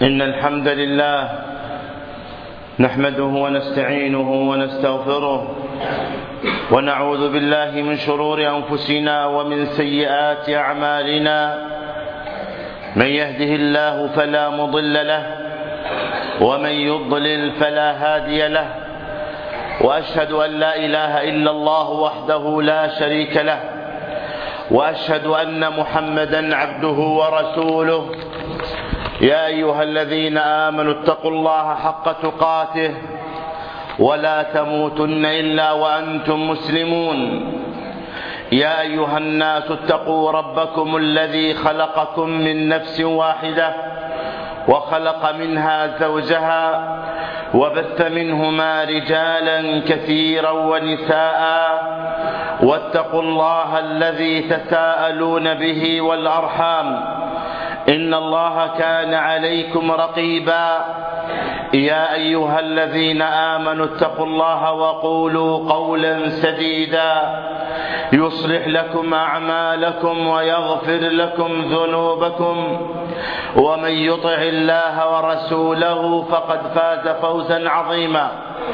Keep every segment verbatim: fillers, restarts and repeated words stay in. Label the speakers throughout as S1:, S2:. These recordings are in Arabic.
S1: إن الحمد لله نحمده ونستعينه ونستغفره ونعوذ بالله من شرور أنفسنا ومن سيئات أعمالنا. من يهده الله فلا مضل له ومن يضلل فلا هادي له، وأشهد أن لا إله إلا الله وحده لا شريك له، وأشهد أن محمدا عبده ورسوله. يا أيها الذين آمنوا اتقوا الله حق تقاته ولا تموتن إلا وأنتم مسلمون. يا أيها الناس اتقوا ربكم الذي خلقكم من نفس واحدة وخلق منها زوجها وبث منهما رجالا كثيرا ونساء، واتقوا الله الذي تساءلون به والأرحام إن الله كان عليكم رقيبا. يا أيها الذين آمنوا اتقوا الله وقولوا قولا سديدا يصلح لكم أعمالكم ويغفر لكم ذنوبكم، ومن يطع الله ورسوله فقد فاز فوزا عظيما.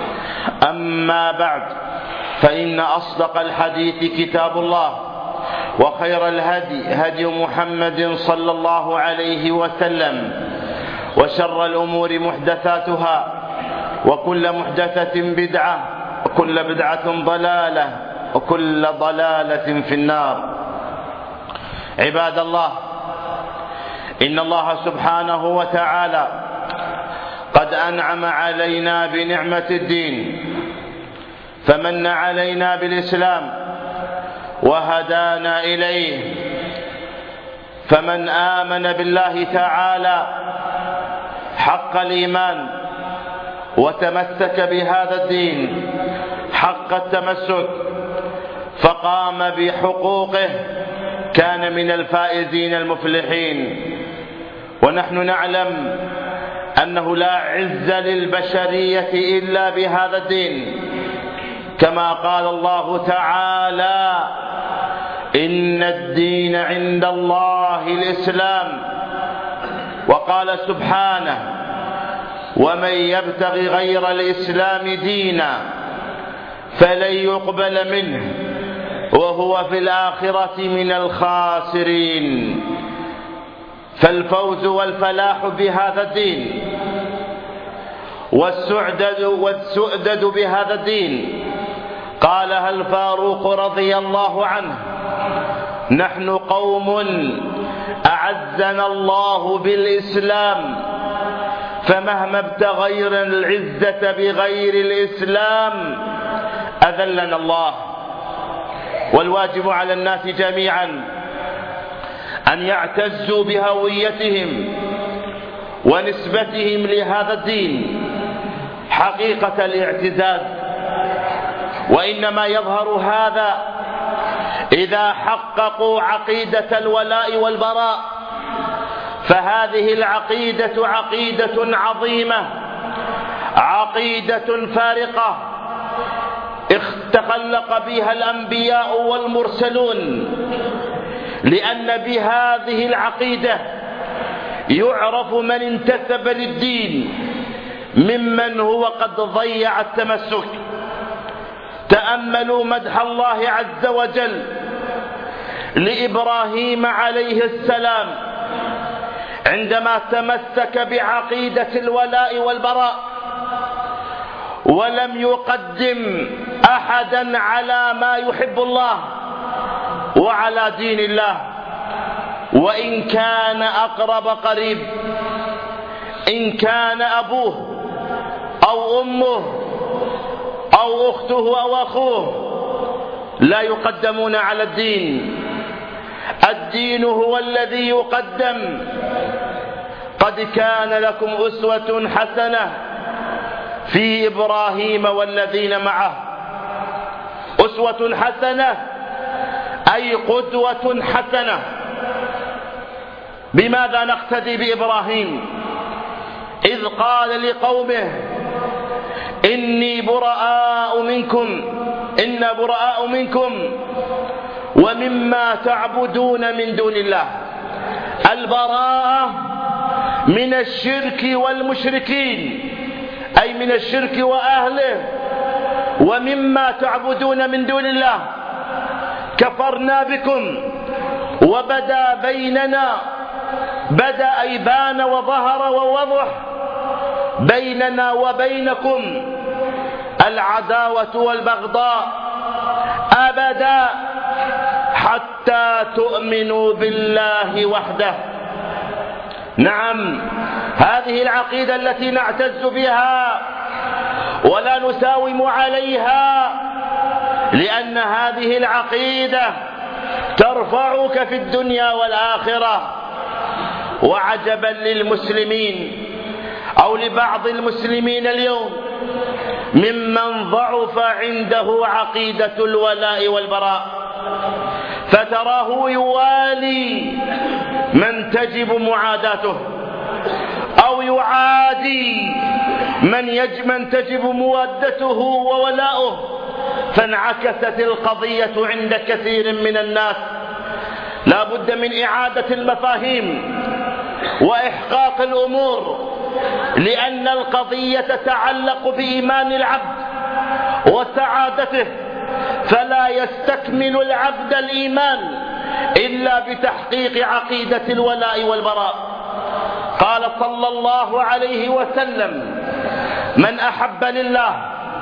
S1: أما بعد، فإن أصدق الحديث كتاب الله، وخير الهدي هدي محمد صلى الله عليه وسلم، وشر الأمور محدثاتها، وكل محدثة بدعة، وكل بدعة ضلالة، وكل ضلالة في النار. عباد الله، إن الله سبحانه وتعالى قد أنعم علينا بنعمة الدين، فمن علينا بالإسلام وهدانا إليه. فمن آمن بالله تعالى حق الإيمان وتمسك بهذا الدين حق التمسك فقام بحقوقه كان من الفائزين المفلحين. ونحن نعلم أنه لا عز للبشرية إلا بهذا الدين، كما قال الله تعالى: إن الدين عند الله الإسلام. وقال سبحانه: ومن يبتغ غير الإسلام دينا فلن يقبل منه وهو في الآخرة من الخاسرين. فالفوز والفلاح بهذا الدين والسعدد والسؤدد بهذا الدين قالها الفاروق رضي الله عنه: نحن قوم أعزنا الله بالإسلام، فمهما ابتغينا العزة بغير الإسلام أذلنا الله. والواجب على الناس جميعا أن يعتزوا بهويتهم ونسبتهم لهذا الدين حقيقة الاعتزاز، وإنما يظهر هذا إذا حققوا عقيدة الولاء والبراء. فهذه العقيدة عقيدة عظيمة، عقيدة فارقة تخلق بها الأنبياء والمرسلون، لأن بهذه العقيدة يعرف من انتسب للدين ممن هو قد ضيع التمسك. تأملوا مدح الله عز وجل لإبراهيم عليه السلام عندما تمسك بعقيدة الولاء والبراء، ولم يقدم أحدا على ما يحب الله وعلى دين الله، وإن كان أقرب قريب، إن كان أبوه أو أمه أو أخته أو أخوه لا يقدمون على الدين. الدين هو الذي يقدم. قد كان لكم أسوة حسنة في إبراهيم والذين معه. أسوة حسنة أي قدوة حسنة. بماذا نقتدي بإبراهيم إذ قال لقومه: إني براء منكم إن براء منكم ومما تعبدون من دون الله. البراءة من الشرك والمشركين، أي من الشرك وأهله ومما تعبدون من دون الله، كفرنا بكم وبدا بيننا، بدا أي بان وظهر ووضح بيننا وبينكم العداوة والبغضاء أبدا حتى تؤمنوا بالله وحده. نعم، هذه العقيدة التي نعتز بها ولا نساوم عليها، لأن هذه العقيدة ترفعك في الدنيا والآخرة. وعجبا للمسلمين أو لبعض المسلمين اليوم ممن ضعف عنده عقيدة الولاء والبراء، فتراه يوالي من تجب معاداته، أو يعادي من, يجب من تجب مودته وولاؤه، فانعكست القضية عند كثير من الناس. لا بد من إعادة المفاهيم وإحقاق الأمور، لأن القضية تتعلق بإيمان العبد وسعادته، فلا يستكمل العبد الإيمان إلا بتحقيق عقيدة الولاء والبراء. قال صلى الله عليه وسلم: من أحب لله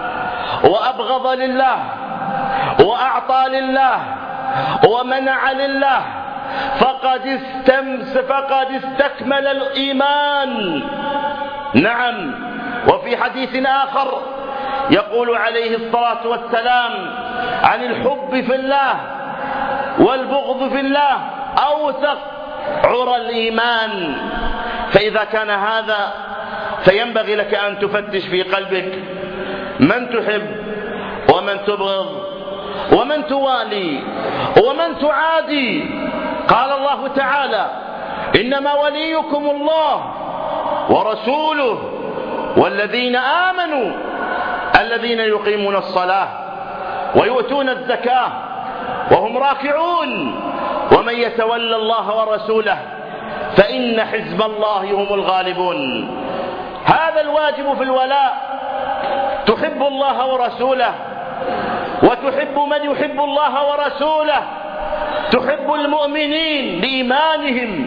S1: وأبغض لله وأعطى لله ومنع لله فقد استمس فقد استكمل الإيمان. نعم. وفي حديث آخر يقول عليه الصلاة والسلام عن الحب في الله والبغض في الله أوثق عرى الإيمان. فإذا كان هذا فينبغي لك أن تفتش في قلبك من تحب ومن تبغض ومن توالي ومن تعادي. قال الله تعالى: إنما وليكم الله ورسوله والذين آمنوا الذين يقيمون الصلاة ويؤتون الزكاة وهم راكعون ومن يتولى الله ورسوله فإن حزب الله هم الغالبون. هذا الواجب في الولاء، تحب الله ورسوله وتحب من يحب الله ورسوله، تحب المؤمنين لإيمانهم،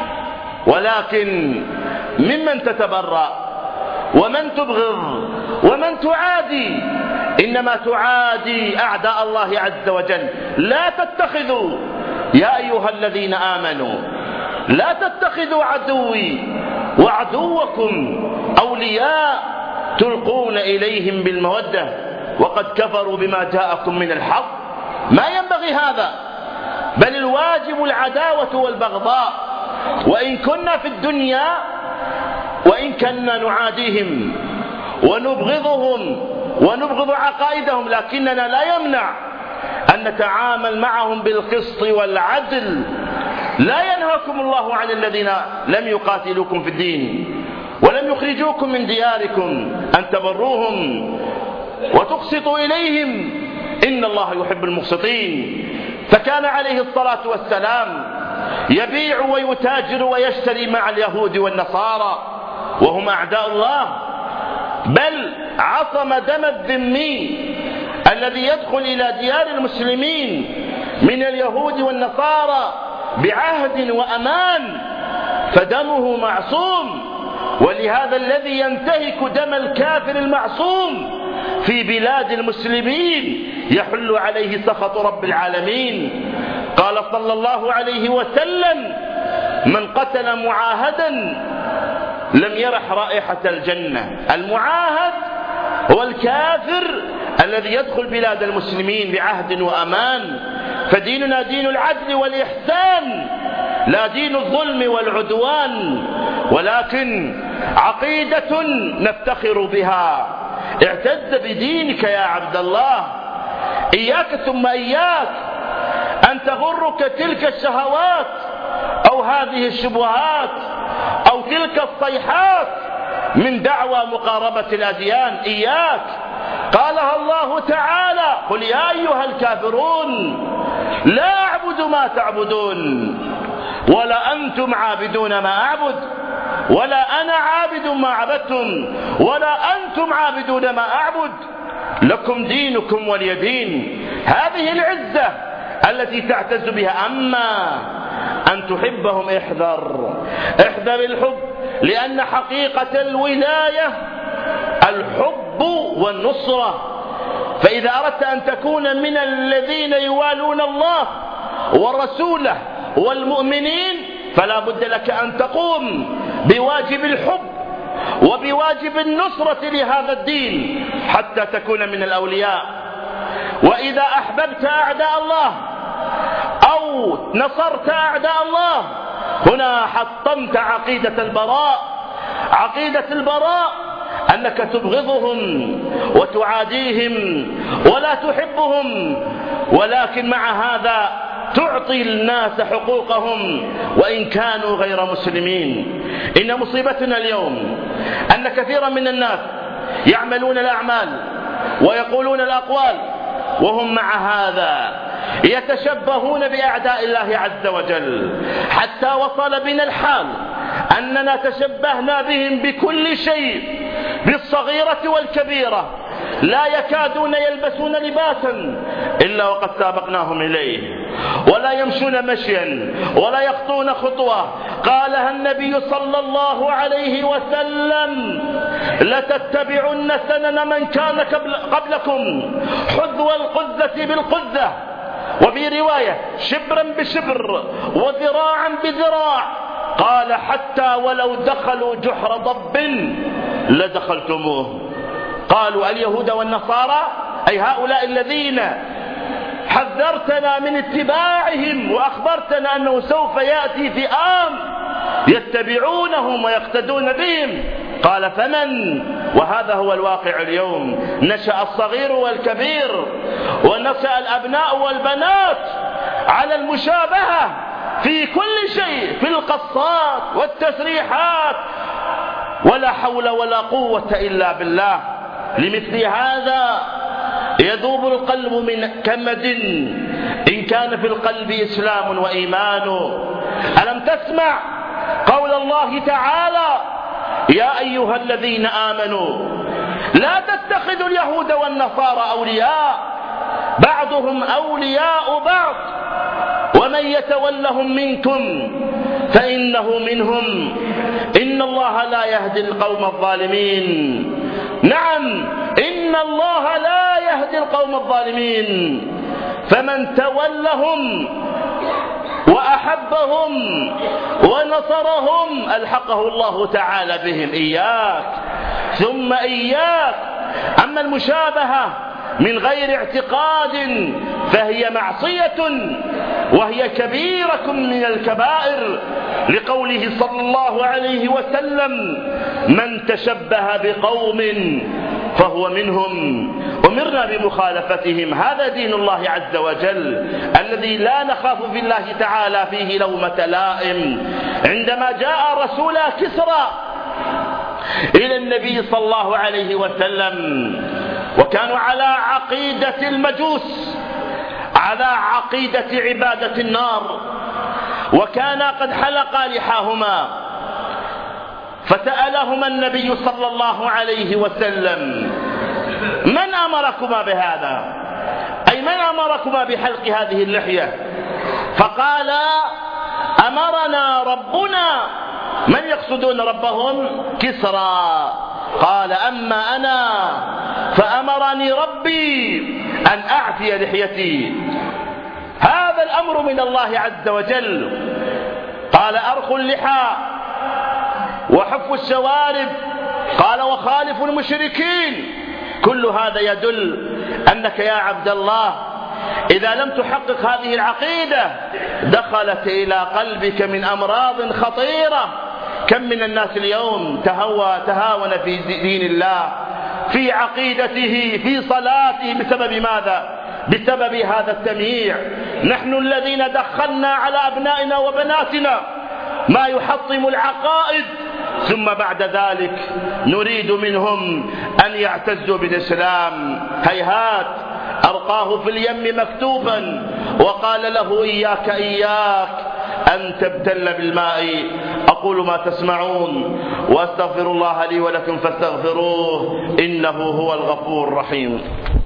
S1: ولكن ممن تتبرأ ومن تبغض ومن تعادي. إنما تعادي أعداء الله عز وجل. لا تتخذوا يا أيها الذين آمنوا لا تتخذوا عدوي وعدوكم أولياء تلقون إليهم بالمودة وقد كفروا بما جاءكم من الحق. ما ينبغي هذا، بل الواجب العداوة والبغضاء. وإن كنا في الدنيا وإن كنا نعاديهم ونبغضهم ونبغض عقائدهم، لكننا لا يمنع أن نتعامل معهم بالقسط والعدل. لا ينهاكم الله عن الذين لم يقاتلوكم في الدين ولم يخرجوكم من دياركم أن تبروهم وتقسطوا إليهم إن الله يحب المقسطين. فكان عليه الصلاة والسلام يبيع ويتاجر ويشتري مع اليهود والنصارى وهم أعداء الله، بل عصم دم الذمي الذي يدخل إلى ديار المسلمين من اليهود والنصارى بعهد وأمان، فدمه معصوم. ولهذا الذي ينتهك دم الكافر المعصوم في بلاد المسلمين يحل عليه سخط رب العالمين. قال صلى الله عليه وسلم: من قتل معاهدا لم يرح رائحة الجنة. المعاهد هو الكافر الذي يدخل بلاد المسلمين بعهد وأمان. فديننا دين العدل والإحسان، لا دين الظلم والعدوان، ولكن عقيدة نفتخر بها. اعتز بدينك يا عبد الله، إياك ثم إياك أن تغرك تلك الشهوات أو هذه الشبهات أو تلك الصيحات من دعوى مقاربة الأديان. إياك. قالها الله تعالى: قل يا أيها الكافرون لا أعبد ما تعبدون ولا أنتم عابدون ما أعبد ولا أنا عابد ما عبدتم ولا أنتم عابدون ما أعبد لكم دينكم ولي دين. هذه العزة التي تعتز بها. أما أن تحبهم احذر احذر الحب، لأن حقيقة الولاية الحب والنصرة. فإذا أردت أن تكون من الذين يوالون الله ورسوله والمؤمنين فلا بد لك أن تقوم بواجب الحب وبواجب النصرة لهذا الدين حتى تكون من الأولياء. وإذا أحببت أعداء الله أو نصرت أعداء الله هنا حطمت عقيدة البراء. عقيدة البراء أنك تبغضهم وتعاديهم ولا تحبهم، ولكن مع هذا تعطي الناس حقوقهم وإن كانوا غير مسلمين. إن مصيبتنا اليوم أن كثيرا من الناس يعملون الأعمال ويقولون الأقوال وهم مع هذا يتشبهون بأعداء الله عز وجل، حتى وصل بنا الحال أننا تشبهنا بهم بكل شيء، بالصغيرة والكبيرة. لا يكادون يلبسون لباسا إلا وقد سابقناهم إليه، ولا يمشون مشيا ولا يخطون خطوة. قالها النبي صلى الله عليه وسلم: لتتبعن سنن من كان قبل قبلكم حذو القذة بالقذة، وفي رواية شبرا بشبر وذراعا بذراع. قال: حتى ولو دخلوا جحر ضب لدخلتموه. قالوا: اليهود والنصارى، أي هؤلاء الذين حذرتنا من اتباعهم وأخبرتنا أنه سوف يأتي فئام يتبعونهم ويقتدون بهم. قال: فمن؟ وهذا هو الواقع اليوم. نشأ الصغير والكبير ونشأ الأبناء والبنات على المشابهة في كل شيء، في القصات والتسريحات، ولا حول ولا قوة إلا بالله. لمثل هذا يذوب القلب من كمد إن كان في القلب إسلام وإيمان. ألم تسمع قول الله تعالى: يا أيها الذين آمنوا لا تتخذوا اليهود والنصارى أولياء بعضهم أولياء بعض ومن يتولهم منكم فإنه منهم إن الله لا يهدي القوم الظالمين. نعم، إن الله لا يهدي القوم الظالمين. فمن تولهم وأحبهم ونصرهم ألحقه الله تعالى بهم. إياك ثم إياك. أما المشابهة من غير اعتقاد فهي معصية وهي كبيرة من الكبائر، لقوله صلى الله عليه وسلم: من تشبه بقوم فهو منهم. أمرنا بمخالفتهم. هذا دين الله عز وجل الذي لا نخاف في الله تعالى فيه لومة لائم. عندما جاء رسول كسرى إلى النبي صلى الله عليه وسلم وكانوا على عقيدة المجوس، على عقيدة عبادة النار، وكانا قد حلقا لحاهما، فسألهما النبي صلى الله عليه وسلم: من أمركما بهذا؟ أي من أمركما بحلق هذه اللحية؟ فقالا: أمرنا ربنا. من يقصدون ربهم؟ كسرى. قال: أما أنا فأمرني ربي أن أعفي لحيتي. هذا الأمر من الله عز وجل. قال: أرخوا اللحى وحفوا الشوارب. قال: وخالفوا المشركين. كل هذا يدل أنك يا عبد الله إذا لم تحقق هذه العقيدة دخلت إلى قلبك من أمراض خطيرة. كم من الناس اليوم تهوى تهاون في دين الله، في عقيدته، في صلاته، بسبب ماذا؟ بسبب هذا التمييع. نحن الذين دخلنا على أبنائنا وبناتنا ما يحطم العقائد، ثم بعد ذلك نريد منهم أن يعتزوا بالإسلام. هيهات، ألقاه في اليم مكتوبا وقال له: إياك إياك أن تبتل بالماء. أقول ما تسمعون وأستغفر الله لي ولكم فاستغفروه إنه هو الغفور الرحيم.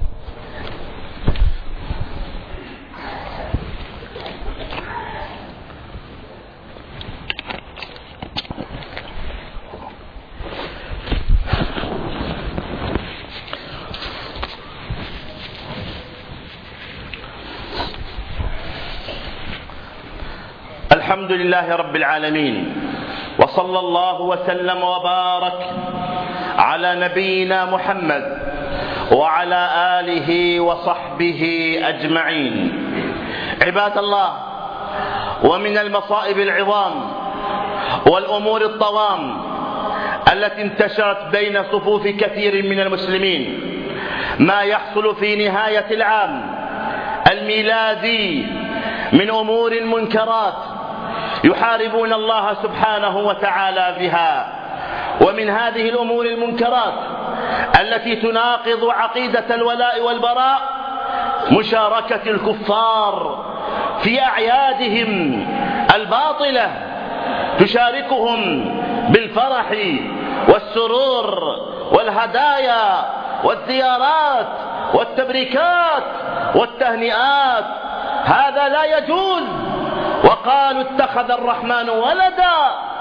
S1: الحمد لله رب العالمين، وصلى الله وسلم وبارك على نبينا محمد وعلى آله وصحبه أجمعين. عباد الله، ومن المصائب العظام والأمور الطوام التي انتشرت بين صفوف كثير من المسلمين ما يحصل في نهاية العام الميلادي من أمور منكرات يحاربون الله سبحانه وتعالى بها. ومن هذه الأمور المنكرات التي تناقض عقيدة الولاء والبراء مشاركة الكفار في أعيادهم الباطلة، تشاركهم بالفرح والسرور والهدايا والزيارات والتبريكات والتهنئات. هذا لا يجوز. وقالوا اتخذ الرحمن ولدا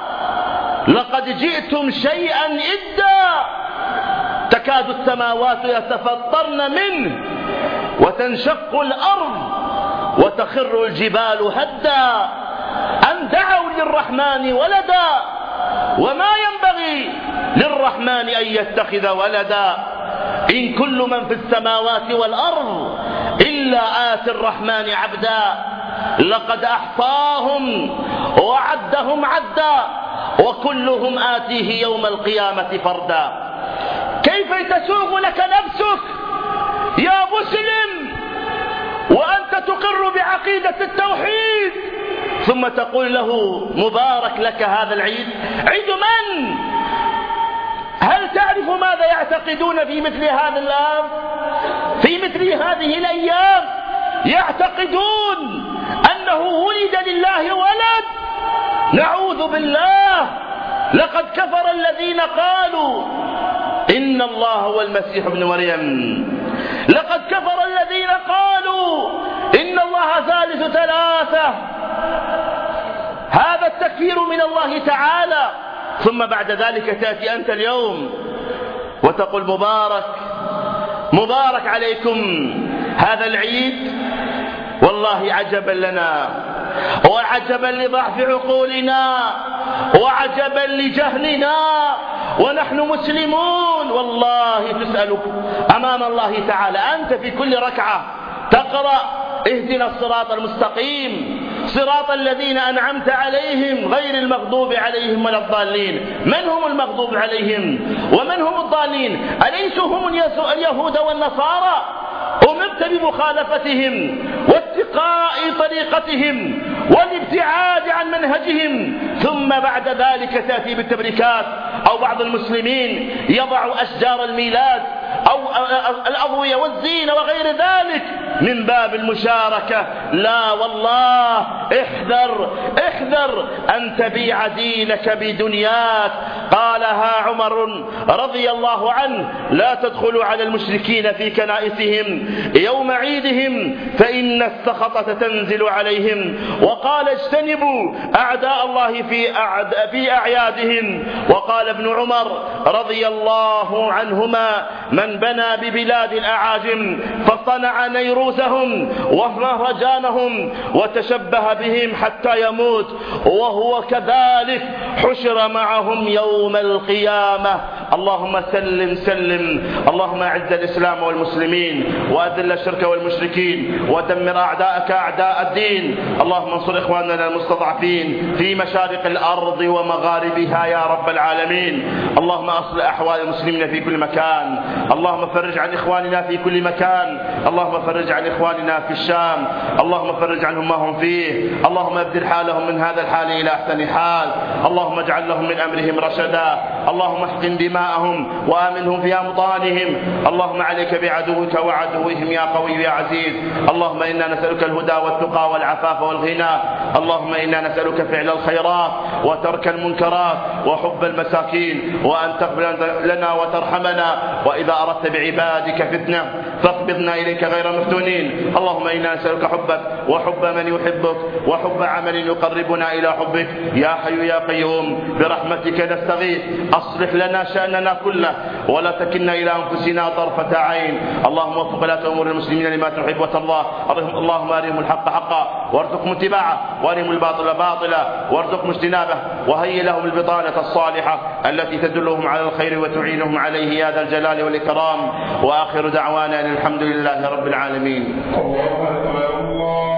S1: لقد جئتم شيئا إدا تكاد السماوات يتفطرن منه وتنشق الأرض وتخر الجبال هدا أن دعوا للرحمن ولدا وما ينبغي للرحمن أن يتخذ ولدا إن كل من في السماوات والأرض إلا آتي الرحمن عبدا لقد أحصاهم وعدهم عدا وكلهم آتيه يوم القيامة فردا. كيف تسوغ لك نفسك يا مسلم وأنت تقر بعقيدة التوحيد ثم تقول له مبارك لك هذا العيد؟ عيد من؟ هل تعرف ماذا يعتقدون في مثل هذا الأيام؟ في مثل هذه الأيام يعتقدون أنه ولد لله ولد. نعوذ بالله. لقد كفر الذين قالوا إن الله هو المسيح ابن مريم. لقد كفر الذين قالوا إن الله ثالث ثلاثة. هذا التكفير من الله تعالى. ثم بعد ذلك تأتي أنت اليوم وتقول مبارك مبارك عليكم هذا العيد. والله عجبا لنا وعجبا لضعف عقولنا وعجبا لجهلنا ونحن مسلمون. والله تسأل أمام الله تعالى. أنت في كل ركعة تقرأ اهدنا الصراط المستقيم صراط الذين أنعمت عليهم غير المغضوب عليهم ولا الضالين. من هم المغضوب عليهم ومن هم الضالين؟ أليسوا هم اليهود والنصارى؟ أمرت بمخالفتهم واتقاء طريقتهم والابتعاد عن منهجهم، ثم بعد ذلك تأتي بالتبريكات. أو بعض المسلمين يضع أشجار الميلاد أو الأضوية والزينة وغير ذلك من باب المشاركة. لا والله، احذر احذر أن تبيع دينك بدنياك. قالها عمر رضي الله عنه: لا تدخلوا على المشركين في كنائسهم يوم عيدهم فإن السخطة تنزل عليهم. وقال: اجتنبوا أعداء الله في أعد... في أعيادهم. وقال ابن عمر رضي الله عنهما: من بنى ببلاد الأعاجم فصنع نيروزهم ومهرجانهم وتشبه بهم حتى يموت وهو كذلك حشر معهم يوم القيامة. اللهم سلم سلم. اللهم أعز الإسلام والمسلمين وأذل الشرك والمشركين ودمر أعداءك أعداء الدين. اللهم انصر إخواننا المستضعفين في مشارق الأرض ومغاربها يا رب العالمين. اللهم أصلح أحوال المسلمين في كل مكان. اللهم فرج عن إخواننا في كل مكان. اللهم فرج عن إخواننا في الشام. اللهم فرج عنهم ما هم فيه. اللهم ابدل حالهم من هذا الحال إلى أحسن حال. اللهم اجعل لهم من أمرهم رشدا. اللهم احقن دماءهم وآمنهم في أوطانهم. اللهم عليك بعدوك وعدوهم يا قوي يا عزيز. اللهم إنا نسألك الهدى والتقى والعفاف والغنى. اللهم إنا نسألك فعل الخيرات وترك المنكرات وحب المساكين، وأن تغفر لنا وترحمنا، وإذا أردت بعبادك فتنة فاقبضنا إليك غير مفتونين. اللهم إنا نسألك حبك وحب من يحبك وحب عمل يقربنا إلى حبك. يا حي يا قيوم برحمتك نستغيث، أصلح لنا شأننا كله ولا تكلنا إلى أنفسنا طرفة عين. اللهم وفق ولاة أمور المسلمين لما تحب وترضى. اللهم أرهم الحق حقا وارزقهم اتباعه، وأرهم الباطل باطلا وارزقهم اجتنابه، وهيئ لهم البطانة الصالحة التي تدلهم على الخير وتعينهم عليه يا ذا الجلال والإكرام. وآخر دعوانا أن الحمد لله رب العالمين. الله أكبر الله.